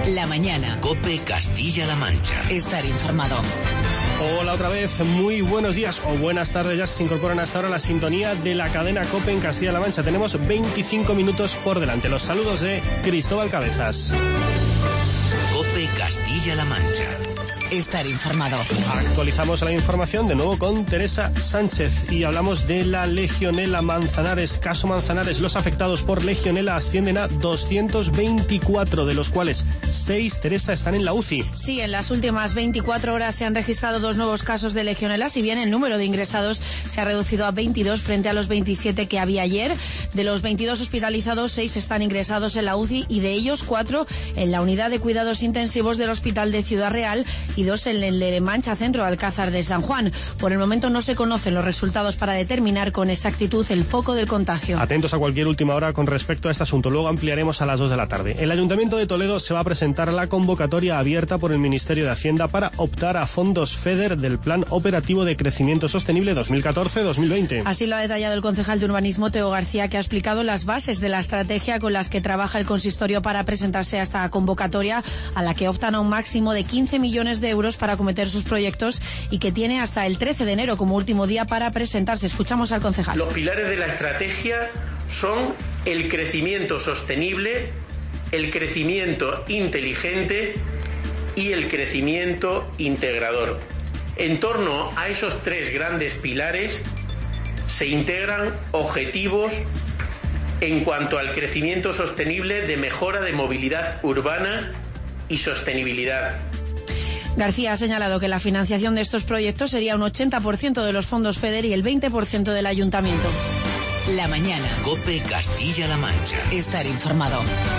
La mañana. COPE Castilla-La Mancha. Estar informado. Hola otra vez, muy buenos días o buenas tardes, ya se incorporan hasta ahora a la sintonía de la cadena COPE en Castilla-La Mancha. Tenemos 25 minutos por delante. Los saludos de Cristóbal Cabezas. COPE Castilla-La Mancha. Estar informado. Actualizamos la información de nuevo con Teresa Sánchez y hablamos de la legionela Manzanares. Caso Manzanares, los afectados por legionela ascienden a 224, de los cuales 6, Teresa, están en la UCI. Sí, en las últimas 24 horas se han registrado 2 nuevos casos de legionela, si bien el número de ingresados se ha reducido a 22 frente a los 27 que había ayer. De los 22 hospitalizados, 6 están ingresados en la UCI y de ellos 4 en la unidad de cuidados intensivos del Hospital de Ciudad Real y 2 en el de Mancha Centro, Alcázar de San Juan. Por el momento no se conocen los resultados para determinar con exactitud el foco del contagio. Atentos a cualquier última hora con respecto a este asunto. Luego ampliaremos a las 2 de la tarde. El Ayuntamiento de Toledo se va a presentar la convocatoria abierta por el Ministerio de Hacienda para optar a fondos FEDER del Plan Operativo de Crecimiento Sostenible 2014-2020. Así lo ha detallado el concejal de Urbanismo, Teo García, que ha explicado las bases de la estrategia con las que trabaja el consistorio para presentarse a esta convocatoria, a la que optan a un máximo de 15 millones de euros para acometer sus proyectos y que tiene hasta el 13 de enero como último día para presentarse. Escuchamos al concejal. Los pilares de la estrategia son el crecimiento sostenible, el crecimiento inteligente y el crecimiento integrador. En torno a esos 3 grandes pilares se integran objetivos en cuanto al crecimiento sostenible de mejora de movilidad urbana y sostenibilidad. García ha señalado que la financiación de estos proyectos sería un 80% de los fondos FEDER y el 20% del ayuntamiento. La mañana. COPE Castilla-La Mancha. Estar informado.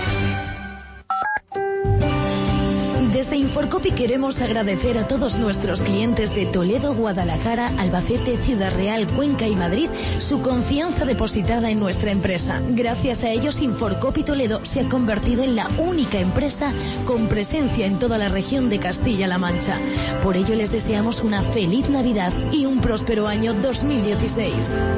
Desde Inforcopi queremos agradecer a todos nuestros clientes de Toledo, Guadalajara, Albacete, Ciudad Real, Cuenca y Madrid su confianza depositada en nuestra empresa. Gracias a ellos, Inforcopi Toledo se ha convertido en la única empresa con presencia en toda la región de Castilla-La Mancha. Por ello les deseamos una feliz Navidad y un próspero año 2016.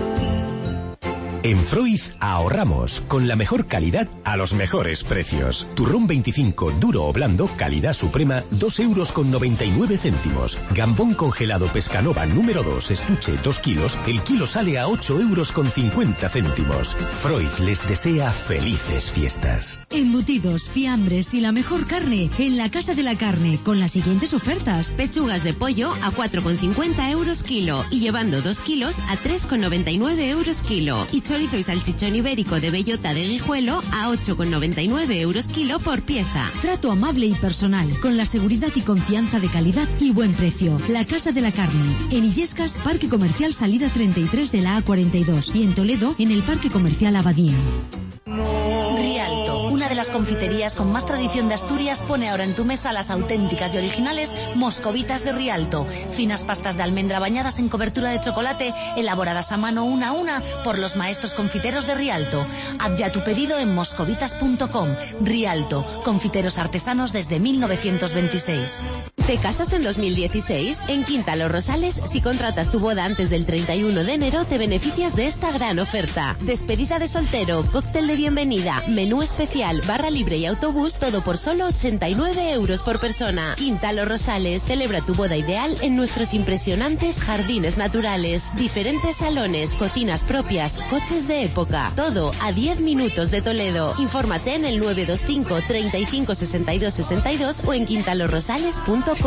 En Freud ahorramos con la mejor calidad a los mejores precios. Turrón 25 duro o blando, calidad suprema, 2,99 €. Gambón congelado Pescanova número 2, estuche 2 kilos, el kilo sale a 8,50 €. Freud les desea felices fiestas. Embutidos, fiambres y la mejor carne en la Casa de la Carne con las siguientes ofertas. Pechugas de pollo a 4,50 € kilo y llevando 2 kilos a 3,99 € kilo. Y chorizo y salchichón ibérico de bellota de Guijuelo a 8,99 € kilo por pieza. Trato amable y personal, con la seguridad y confianza de calidad y buen precio. La Casa de la Carne, en Illescas, Parque Comercial Salida 33 de la A42 y en Toledo, en el Parque Comercial Abadía. Rialto, una de las confiterías con más tradición de Asturias, pone ahora en tu mesa las auténticas y originales moscovitas de Rialto. Finas pastas de almendra bañadas en cobertura de chocolate, elaboradas a mano una a una por los maestros confiteros de Rialto. Haz ya tu pedido en moscovitas.com. Rialto, confiteros artesanos desde 1926. ¿Te casas en 2016? En Quinta Los Rosales, si contratas tu boda antes del 31 de enero, te beneficias de esta gran oferta. Despedida de soltero, cóctel de bienvenida, menú especial, barra libre y autobús, todo por solo 89 € por persona. Quinta Los Rosales, celebra tu boda ideal en nuestros impresionantes jardines naturales, diferentes salones, cocinas propias, coches de época, todo a 10 minutos de Toledo. Infórmate en el 925 35 62 62 o en quintalosrosales.com.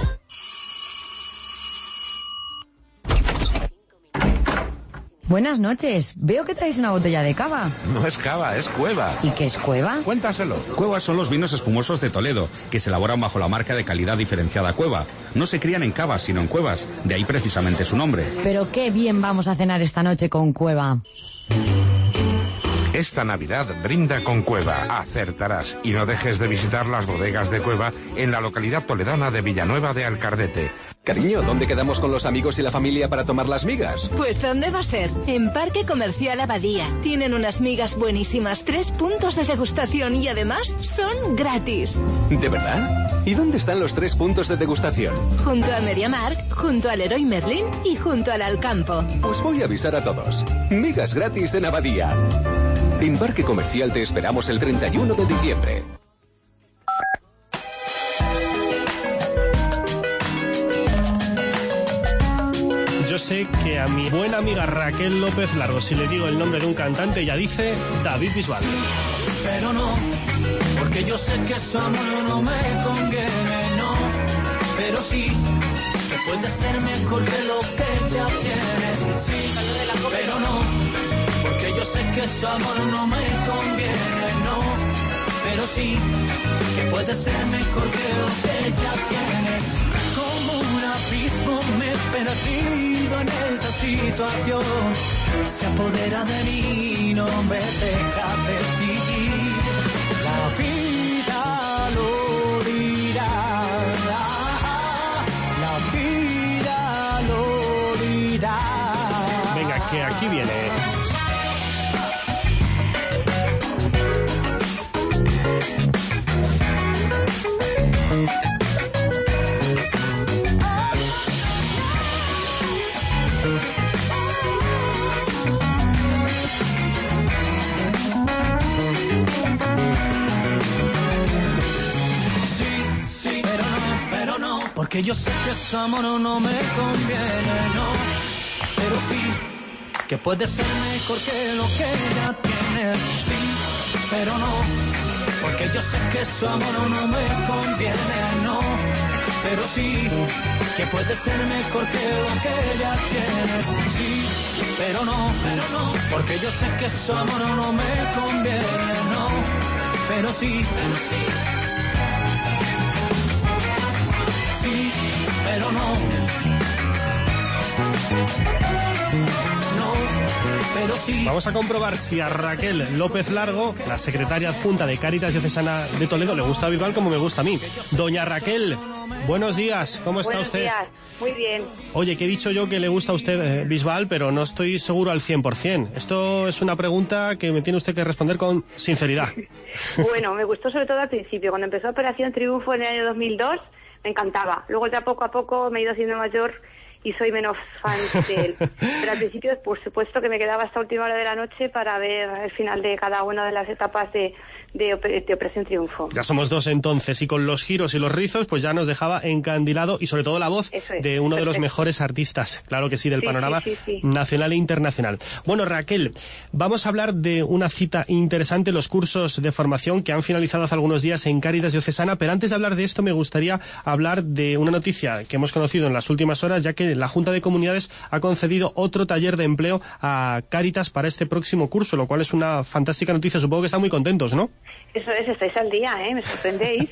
Buenas noches. Veo que traéis una botella de cava. No es cava, es cueva. ¿Y qué es cueva? Cuéntaselo. Cuevas son los vinos espumosos de Toledo, que se elaboran bajo la marca de calidad diferenciada Cueva. No se crían en cavas, sino en cuevas. De ahí precisamente su nombre. Pero qué bien vamos a cenar esta noche con Cueva. Esta Navidad brinda con Cueva. Acertarás. Y no dejes de visitar las bodegas de Cueva en la localidad toledana de Villanueva de Alcardete. Cariño, ¿dónde quedamos con los amigos y la familia para tomar las migas? Pues ¿dónde va a ser? En Parque Comercial Abadía. Tienen unas migas buenísimas, 3 puntos de degustación y además son gratis. ¿De verdad? ¿Y dónde están los 3 puntos de degustación? Junto a MediaMarkt, junto al Leroy Merlin y junto al Alcampo. Pues voy a avisar a todos. Migas gratis en Abadía. En Parque Comercial te esperamos el 31 de diciembre. sé que a mi buena amiga Raquel López Largo, si le digo el nombre de un cantante, ella dice David Bisbal. Sí, pero no, porque yo sé que su amor no me conviene, no, pero sí, que puede ser mejor que lo que ya tienes, sí, pero no, porque yo sé que su amor no me conviene, no, pero sí, que puede ser mejor que lo que ya tienes. Como un abismo me he perdido en esa situación, se apodera de mí, no me deja decidir. La vida lo dirá, la vida lo dirá. Venga, que aquí viene. Porque yo sé que su amor no me conviene, no, pero sí, que puede ser mejor que lo que ya tienes, sí, pero no, porque yo sé que su amor no me conviene, no, pero sí, que puede ser mejor que lo que ya tienes, sí, pero no, porque yo sé que su amor no me conviene, no, pero sí, sí, pero no, pero sí. Vamos a comprobar si a Raquel López Largo, la secretaria adjunta de Cáritas Diocesana de Toledo, le gusta Bisbal como me gusta a mí. Doña Raquel, buenos días, ¿cómo está usted? Buenos días, muy bien. Oye, que he dicho yo que le gusta a usted Bisbal, pero no estoy seguro al 100%. Esto es una pregunta que me tiene usted que responder con sinceridad. Bueno, me gustó sobre todo al principio, cuando empezó Operación Triunfo en el año 2002, me encantaba. Luego ya poco a poco me he ido haciendo mayor y soy menos fan de él. Pero al principio, por supuesto, que me quedaba hasta última hora de la noche para ver el final de cada una de las etapas de Operación Triunfo. Ya somos dos entonces, y con los giros y los rizos pues ya nos dejaba encandilado, y sobre todo la voz de uno de los mejores artistas, claro que sí, del panorama nacional e internacional. Bueno, Raquel, vamos a hablar de una cita interesante, los cursos de formación que han finalizado hace algunos días en Cáritas Diocesana, pero antes de hablar de esto me gustaría hablar de una noticia que hemos conocido en las últimas horas, ya que la Junta de Comunidades ha concedido otro taller de empleo a Cáritas para este próximo curso, lo cual es una fantástica noticia. Supongo que están muy contentos, ¿no? Eso es, estáis al día, me sorprendéis.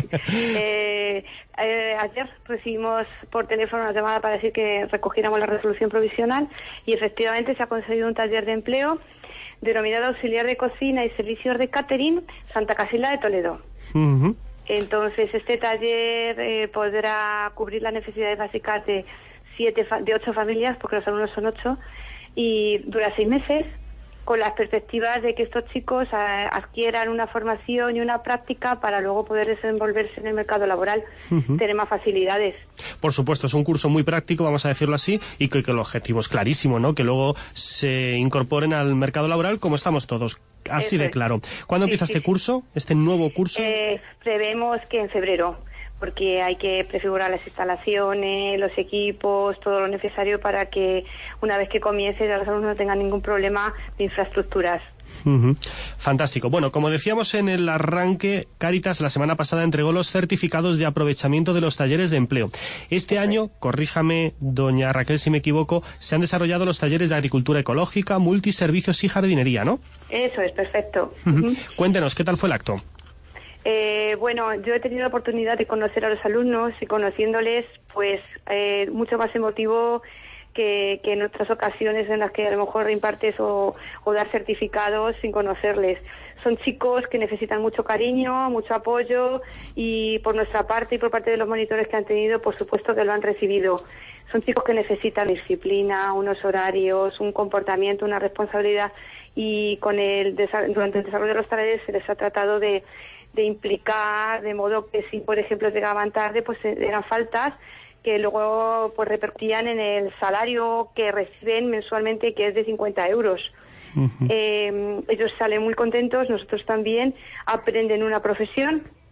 Ayer recibimos por teléfono una llamada para decir que recogiéramos la resolución provisional y efectivamente se ha concedido un taller de empleo denominado Auxiliar de Cocina y Servicios de Catering Santa Casilda de Toledo. Uh-huh. Entonces este taller podrá cubrir las necesidades básicas de 8 familias, porque los alumnos son 8, y dura 6 meses, con las perspectivas de que estos chicos adquieran una formación y una práctica para luego poder desenvolverse en el mercado laboral, tener más facilidades. Por supuesto, es un curso muy práctico, vamos a decirlo así, y que el objetivo es clarísimo, ¿no? Que luego se incorporen al mercado laboral como estamos todos, así de claro. ¿Cuándo empieza este curso, este nuevo curso? Prevemos que en febrero, porque hay que prefigurar las instalaciones, los equipos, todo lo necesario para que una vez que comience ya los alumnos no tengan ningún problema de infraestructuras. Uh-huh. Fantástico. Bueno, como decíamos en el arranque, Cáritas la semana pasada entregó los certificados de aprovechamiento de los talleres de empleo. Este año, corríjame, doña Raquel, si me equivoco, se han desarrollado los talleres de agricultura ecológica, multiservicios y jardinería, ¿no? Eso es, perfecto. Uh-huh. Cuéntenos, ¿qué tal fue el acto? Bueno, yo he tenido la oportunidad de conocer a los alumnos y conociéndoles, pues mucho más emotivo que en otras ocasiones en las que a lo mejor impartes o das certificados sin conocerles. Son chicos que necesitan mucho cariño, mucho apoyo, y por nuestra parte y por parte de los monitores que han tenido, por supuesto que lo han recibido. Son chicos que necesitan disciplina, unos horarios, un comportamiento, una responsabilidad, y durante el desarrollo de los talleres se les ha tratado de implicar, de modo que si, por ejemplo, llegaban tarde, pues eran faltas que luego pues repercutían en el salario que reciben mensualmente, que es de 50 euros. Uh-huh. Ellos salen muy contentos, nosotros también, aprenden una profesión,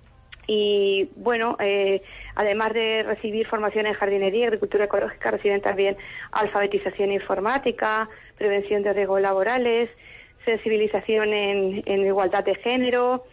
Y bueno, además de recibir formación en jardinería y agricultura ecológica, reciben también alfabetización informática, prevención de riesgos laborales, sensibilización en igualdad de género,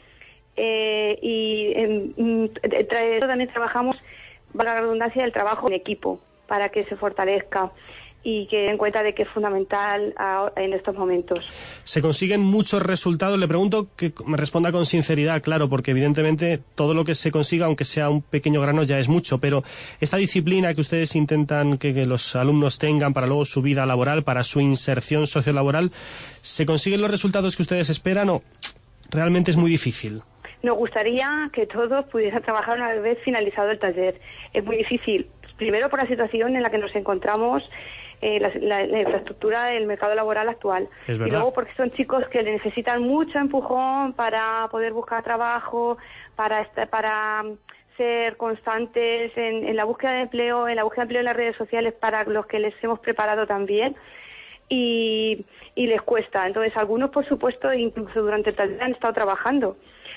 y también trabajamos, valga la redundancia, el trabajo en equipo para que se fortalezca y que den cuenta de que es fundamental en estos momentos. ¿Se consiguen muchos resultados? Le pregunto que me responda con sinceridad, claro, porque evidentemente todo lo que se consiga, aunque sea un pequeño grano, ya es mucho, pero esta disciplina que ustedes intentan que los alumnos tengan para luego su vida laboral, para su inserción sociolaboral, ¿se consiguen los resultados que ustedes esperan o realmente es muy difícil? Nos gustaría que todos pudieran trabajar una vez finalizado el taller. Es muy difícil, primero por la situación en la que nos encontramos, la infraestructura del mercado laboral actual. Y luego porque son chicos que necesitan mucho empujón para poder buscar trabajo, para ser constantes en la búsqueda de empleo, en las redes sociales, para los que les hemos preparado también. Y les cuesta. Entonces, algunos, por supuesto, incluso durante el taller han estado trabajando.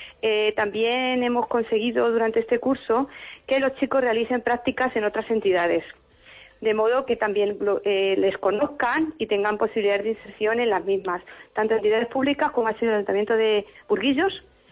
También hemos conseguido durante este curso que los chicos realicen prácticas en otras entidades, de modo que también les conozcan y tengan posibilidades de inserción en las mismas, tanto entidades públicas como ha sido el Ayuntamiento de Burguillos.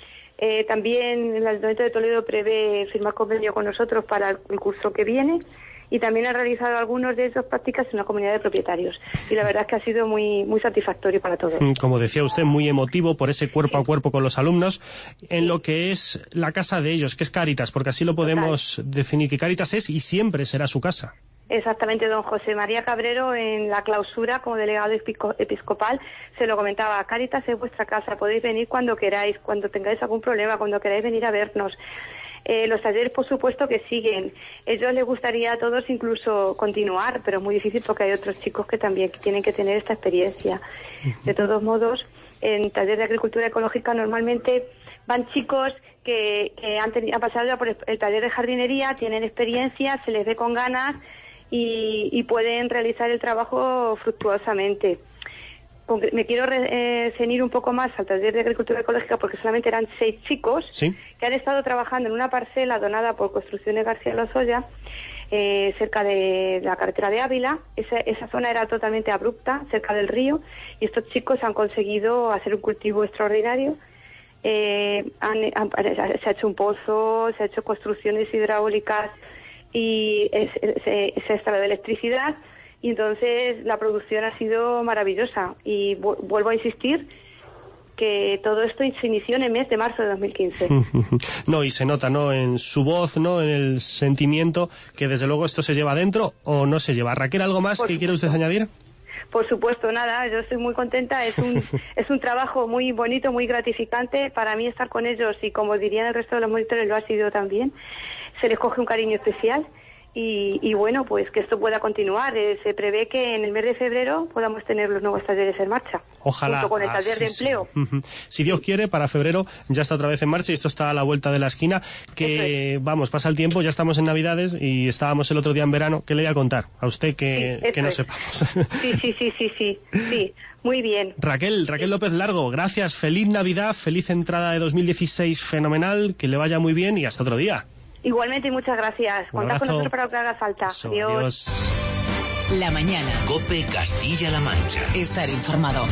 También el Ayuntamiento de Toledo prevé firmar convenio con nosotros para el curso que viene, y también ha realizado algunos de esas prácticas en una comunidad de propietarios. Y la verdad es que ha sido muy, muy satisfactorio para todos. Como decía usted, muy emotivo por ese cuerpo a cuerpo con los alumnos, en lo que es la casa de ellos, que es Cáritas, porque así lo podemos definir, que Cáritas es y siempre será su casa. Exactamente, don José María Cabrero, en la clausura como delegado episcopal, se lo comentaba: Cáritas es vuestra casa, podéis venir cuando queráis, cuando tengáis algún problema, cuando queráis venir a vernos. Los talleres, por supuesto, que siguen. Ellos les gustaría a todos incluso continuar, pero es muy difícil porque hay otros chicos que también tienen que tener esta experiencia. De todos modos, en talleres de agricultura ecológica normalmente van chicos que han pasado ya por el taller de jardinería, tienen experiencia, se les ve con ganas y pueden realizar el trabajo fructuosamente. Me quiero ceñir un poco más al taller de agricultura ecológica porque solamente eran 6 chicos que han estado trabajando en una parcela donada por Construcciones García Lozoya, cerca de la carretera de Ávila. Esa zona era totalmente abrupta, cerca del río, y estos chicos han conseguido hacer un cultivo extraordinario. Se ha hecho un pozo, se ha hecho construcciones hidráulicas y se ha instalado electricidad. Y entonces la producción ha sido maravillosa. Y vuelvo a insistir que todo esto se inició en el mes de marzo de 2015. No, y se nota, ¿no?, en su voz, ¿no?, en el sentimiento, que desde luego esto se lleva adentro o no se lleva. Raquel, ¿algo más que quiere usted añadir? Por supuesto, nada, yo estoy muy contenta. Es un trabajo muy bonito, muy gratificante. Para mí estar con ellos, y como dirían el resto de los monitores, lo ha sido también. Se les coge un cariño especial. Y bueno, pues que esto pueda continuar. Se prevé que en el mes de febrero podamos tener los nuevos talleres en marcha. Ojalá. Junto con el taller de empleo. Si Dios quiere, para febrero ya está otra vez en marcha y esto está a la vuelta de la esquina. Que, vamos, pasa el tiempo, ya estamos en Navidades y estábamos el otro día en verano. ¿Qué le voy a contar a usted que no sepamos? Sí. Muy bien. Raquel López Largo, gracias. Feliz Navidad, feliz entrada de 2016, fenomenal, que le vaya muy bien y hasta otro día. Igualmente, muchas gracias. Contad con nosotros para lo que haga falta. Adiós. La mañana. COPE Castilla-La Mancha. Estar informado.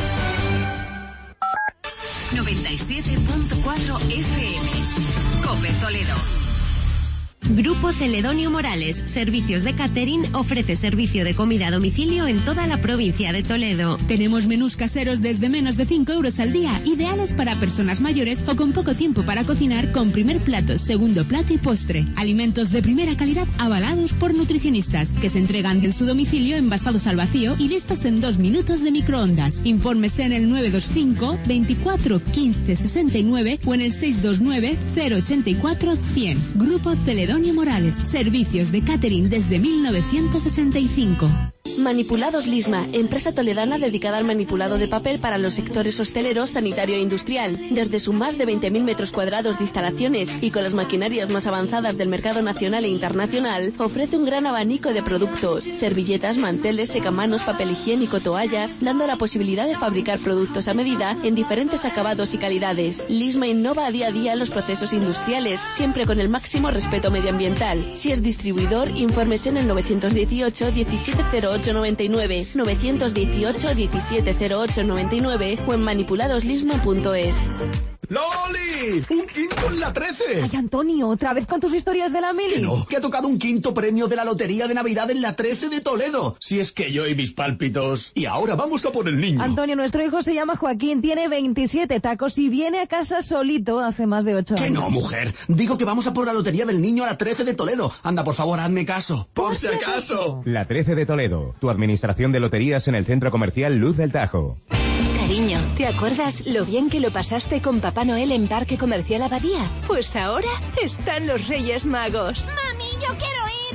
97.4 FM. COPE Toledo. Grupo Celedonio Morales, Servicios de Catering, ofrece servicio de comida a domicilio en toda la provincia de Toledo. Tenemos menús caseros desde menos de 5 euros al día, ideales para personas mayores o con poco tiempo para cocinar, con primer plato, segundo plato y postre. Alimentos de primera calidad avalados por nutricionistas, que se entregan en su domicilio envasados al vacío y listos en 2 minutos de microondas. Infórmese en el 925 24 15 69 o en el 629 084 100. Grupo Celedonio Morales, servicios de catering desde 1985. Manipulados Lisma, empresa toledana dedicada al manipulado de papel para los sectores hostelero, sanitario e industrial. Desde sus más de 20.000 metros cuadrados de instalaciones y con las maquinarias más avanzadas del mercado nacional e internacional, ofrece un gran abanico de productos: servilletas, manteles, secamanos, papel higiénico, toallas, dando la posibilidad de fabricar productos a medida en diferentes acabados y calidades. Lisma innova a día los procesos industriales, siempre con el máximo respeto medioambiental. Si es distribuidor, infórmese en el 918 170899, 918 170899 o en manipuladoslisma.es. ¡Loli! ¡Un quinto en la 13! Ay, Antonio, ¿otra vez con tus historias de la mili? Que no, que ha tocado un quinto premio de la Lotería de Navidad en la 13 de Toledo. Si es que yo y mis pálpitos. Y ahora vamos a por el niño. Antonio, nuestro hijo se llama Joaquín, tiene 27 tacos y viene a casa solito hace más de 8 años. Que no, mujer. Digo que vamos a por la Lotería del Niño a la 13 de Toledo. Anda, por favor, hazme caso. Por si acaso. La 13 de Toledo, tu administración de loterías en el Centro Comercial Luz del Tajo. Cariño, ¿te acuerdas lo bien que lo pasaste con Papá Noel en Parque Comercial Abadía? Pues ahora están los Reyes Magos. Mami, yo quiero ir.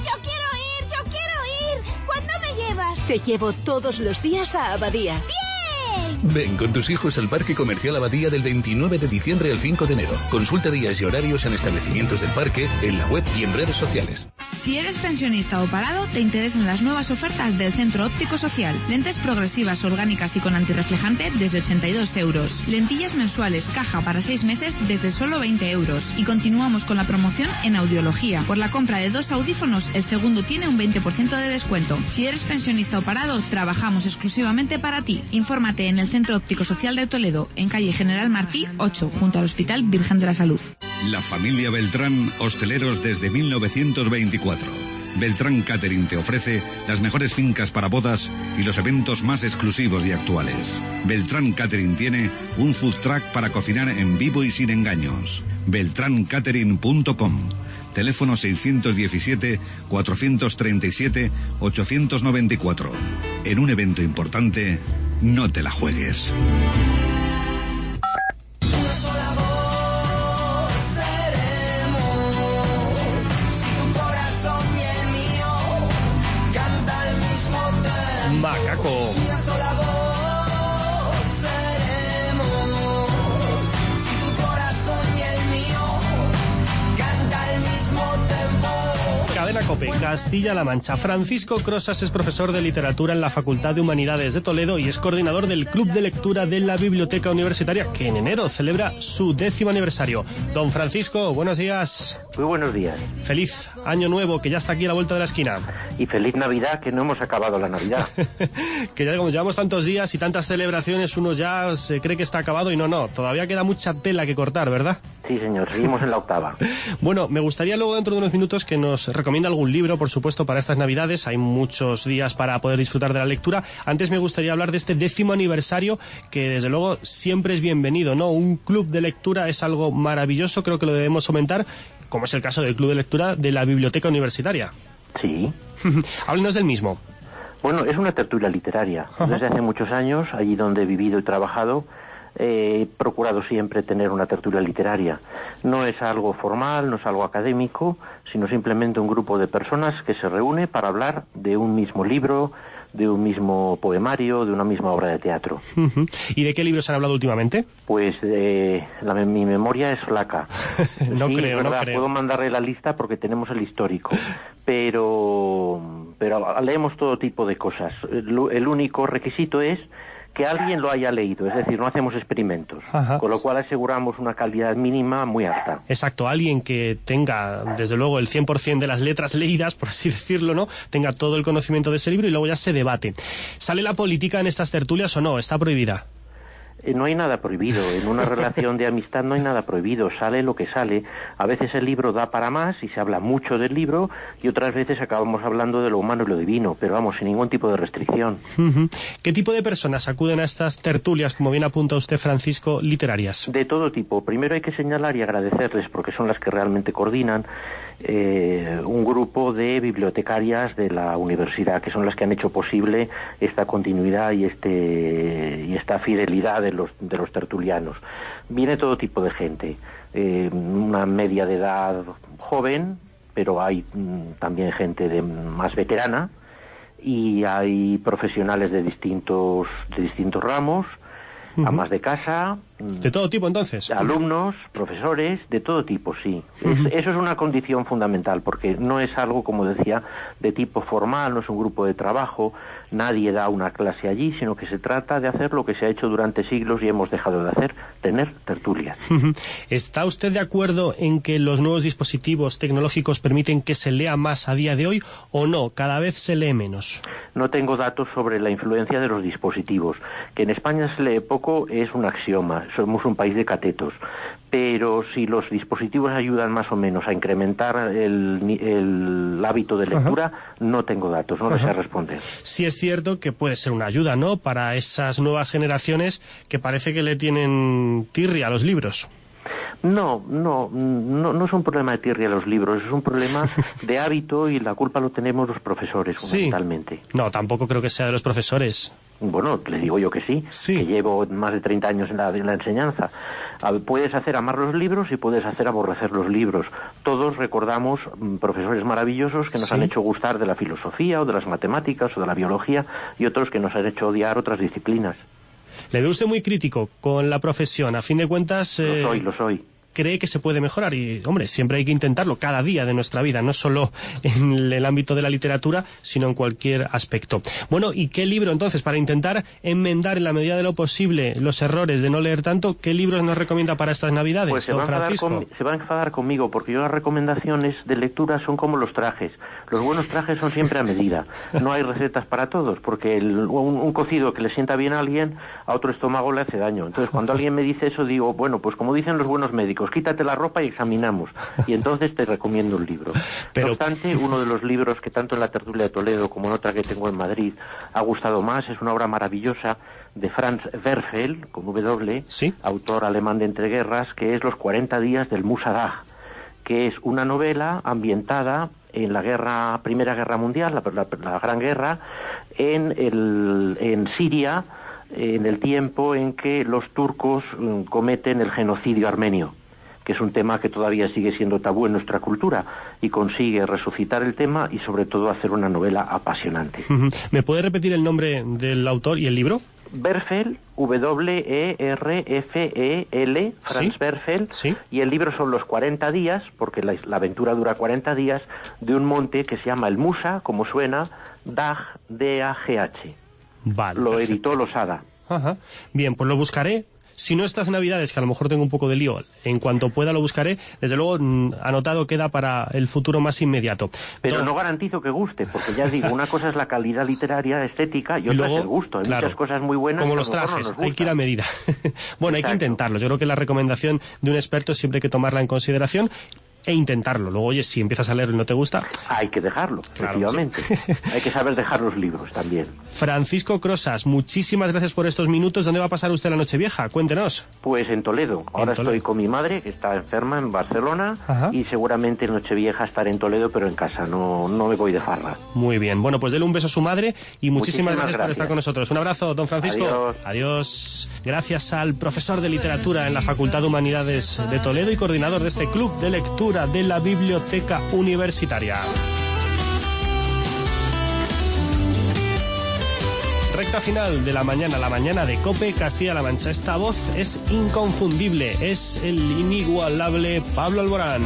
¿Cuándo me llevas? Te llevo todos los días a Abadía. ¡Bien! Ven con tus hijos al Parque Comercial Abadía del 29 de diciembre al 5 de enero. Consulta días y horarios en establecimientos del parque, en la web y en redes sociales. Si eres pensionista o parado, te interesan las nuevas ofertas del Centro Óptico Social. Lentes progresivas, orgánicas y con antirreflejante desde 82 euros. Lentillas mensuales, caja para 6 meses desde solo 20 euros. Y continuamos con la promoción en audiología. Por la compra de 2 audífonos, el segundo tiene un 20% de descuento. Si eres pensionista o parado, trabajamos exclusivamente para ti. Infórmate en el Centro Óptico Social de Toledo, en calle General Martí 8, junto al Hospital Virgen de la Salud. La familia Beltrán, hosteleros desde 1924. Beltrán Catering te ofrece las mejores fincas para bodas y los eventos más exclusivos y actuales. Beltrán Catering tiene un food truck para cocinar en vivo y sin engaños. beltrancatering.com. Teléfono 617-437-894. En un evento importante, no te la juegues. Macaco. Una sola voz seremos. Si tu corazón y el mío canta al mismo tiempo. Cadena COPE, Castilla-La Mancha. Francisco Crosas es profesor de literatura en la Facultad de Humanidades de Toledo y es coordinador del Club de Lectura de la Biblioteca Universitaria, que en enero celebra su 10º aniversario. Don Francisco, buenos días. Muy buenos días. Feliz año nuevo, que ya está aquí a la vuelta de la esquina. Y feliz Navidad, que no hemos acabado la Navidad. Que ya como llevamos tantos días y tantas celebraciones, uno ya se cree que está acabado y no, todavía queda mucha tela que cortar, ¿verdad? Sí, señor, seguimos en la octava. Bueno, me gustaría luego dentro de unos minutos que nos recomienda algún libro, por supuesto, para estas Navidades. Hay muchos días para poder disfrutar de la lectura. Antes me gustaría hablar de este 10º aniversario, que desde luego siempre es bienvenido, ¿no? Un club de lectura es algo maravilloso, creo que lo debemos fomentar, como es el caso del club de lectura de la Biblioteca Universitaria. Sí. Háblenos del mismo. Bueno, es una tertulia literaria. Desde hace muchos años, allí donde he vivido y trabajado, he procurado siempre tener una tertulia literaria. No es algo formal, no es algo académico, sino simplemente un grupo de personas que se reúne para hablar de un mismo libro, de un mismo poemario, de una misma obra de teatro. ¿Y de qué libros han hablado últimamente? Pues mi memoria es flaca. No sí, creo. Puedo mandarle la lista porque tenemos el histórico, pero leemos todo tipo de cosas. El único requisito es que alguien lo haya leído, es decir, no hacemos experimentos, con lo cual aseguramos una calidad mínima muy alta. Exacto, alguien que tenga, desde luego, el 100% de las letras leídas, por así decirlo, ¿no? Tenga todo el conocimiento de ese libro y luego ya se debate. ¿Sale la política en estas tertulias o no? ¿Está prohibida? No hay nada prohibido. En una relación de amistad no hay nada prohibido. Sale lo que sale. A veces el libro da para más y se habla mucho del libro y otras veces acabamos hablando de lo humano y lo divino, pero vamos, sin ningún tipo de restricción. ¿Qué tipo de personas acuden a estas tertulias, como bien apunta usted, Francisco, literarias? De todo tipo. Primero hay que señalar y agradecerles, porque son las que realmente coordinan, un grupo de bibliotecarias de la universidad, que son las que han hecho posible esta continuidad y esta fidelidad de los tertulianos. Viene todo tipo de gente, una media de edad joven, pero hay también gente más veterana, y hay profesionales de distintos ramos, amas de casa. ¿De todo tipo, entonces? Alumnos, profesores, de todo tipo, sí. Eso es una condición fundamental, porque no es algo, como decía, de tipo formal, no es un grupo de trabajo, nadie da una clase allí, sino que se trata de hacer lo que se ha hecho durante siglos y hemos dejado de hacer, tener tertulias. ¿Está usted de acuerdo en que los nuevos dispositivos tecnológicos permiten que se lea más a día de hoy, o no, cada vez se lee menos? No tengo datos sobre la influencia de los dispositivos. Que en España se lee poco es un axioma. Somos un país de catetos, pero si los dispositivos ayudan más o menos a incrementar el hábito de lectura, no tengo datos, no les sé responder. Sí es cierto que puede ser una ayuda, ¿no?, para esas nuevas generaciones que parece que le tienen tirria a los libros. No es un problema de tirria a los libros, es un problema de hábito y la culpa lo tenemos los profesores, fundamentalmente. No, tampoco creo que sea de los profesores. Bueno, le digo yo que sí, que llevo más de 30 años en la enseñanza. Puedes hacer amar los libros y puedes hacer aborrecer los libros. Todos recordamos profesores maravillosos que nos han hecho gustar de la filosofía o de las matemáticas o de la biología y otros que nos han hecho odiar otras disciplinas. ¿Le ve usted muy crítico con la profesión? A fin de cuentas... Lo soy. ¿Cree que se puede mejorar? Y, hombre, siempre hay que intentarlo cada día de nuestra vida, no solo en el ámbito de la literatura, sino en cualquier aspecto. Bueno, ¿y qué libro, entonces, para intentar enmendar en la medida de lo posible los errores de no leer tanto, qué libros nos recomienda para estas Navidades, pues don Francisco? Se va a enfadar conmigo, porque yo las recomendaciones de lectura son como los trajes. Los buenos trajes son siempre a medida. No hay recetas para todos, porque un cocido que le sienta bien a alguien, a otro estómago le hace daño. Entonces, cuando alguien me dice eso, digo, bueno, pues como dicen los buenos médicos, quítate la ropa y examinamos, y entonces te recomiendo un libro. No obstante, uno de los libros que tanto en la tertulia de Toledo como en otra que tengo en Madrid ha gustado más es una obra maravillosa de Franz Werfel, con W, autor alemán de entreguerras, que es Los 40 días del Musa-Dag, que es una novela ambientada en la Primera Guerra Mundial, la Gran Guerra, en Siria, en el tiempo en que los turcos cometen el genocidio armenio, que es un tema que todavía sigue siendo tabú en nuestra cultura, y consigue resucitar el tema y sobre todo hacer una novela apasionante. ¿Me puede repetir el nombre del autor y el libro? Werfel, W-E-R-F-E-L, Franz Werfel, y el libro son los 40 días, porque la aventura dura 40 días, de un monte que se llama el Musa, como suena, Dag, D-A-G-H. Vale, lo editó Losada. Ajá. Bien, pues lo buscaré. Si no estas Navidades, que a lo mejor tengo un poco de lío, en cuanto pueda lo buscaré. Desde luego, anotado queda para el futuro más inmediato. Pero no garantizo que guste, porque ya digo, una cosa es la calidad literaria, estética, y otra luego, es el gusto. Hay muchas cosas muy buenas. Como los trajes, hay que ir a medida. Bueno, hay que intentarlo. Yo creo que la recomendación de un experto siempre hay que tomarla en consideración e intentarlo. Luego, oye, si empiezas a leerlo y no te gusta... Hay que dejarlo, efectivamente. Sí. Hay que saber dejar los libros también. Francisco Crosas, muchísimas gracias por estos minutos. ¿Dónde va a pasar usted la Nochevieja? Cuéntenos. Pues en Toledo. Ahora estoy con mi madre, que está enferma en Barcelona, y seguramente en Nochevieja estaré en Toledo, pero en casa. No me voy de farra. Muy bien. Bueno, pues dele un beso a su madre y muchísimas gracias por estar con nosotros. Un abrazo, don Francisco. Adiós. Gracias al profesor de literatura en la Facultad de Humanidades de Toledo y coordinador de este club de lectura de la Biblioteca Universitaria. Recta final de la mañana de COPE Castilla-La Mancha. Esta voz es inconfundible, es el inigualable Pablo Alborán.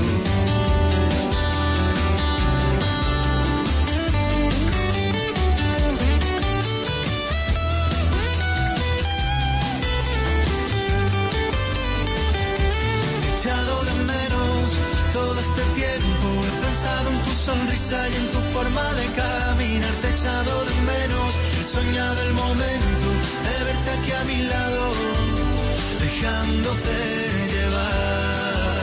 Sonrisa y en tu forma de caminar te he echado de menos. He soñado el momento de verte aquí a mi lado, dejándote llevar.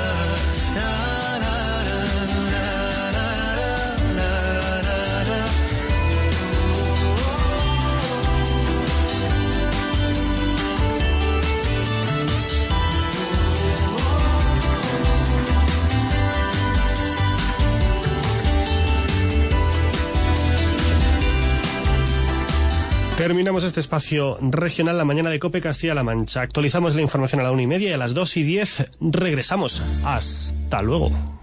Terminamos este espacio regional, la mañana de COPE Castilla-La Mancha. Actualizamos la información a la 1:30 y a las 2:10 regresamos. Hasta luego.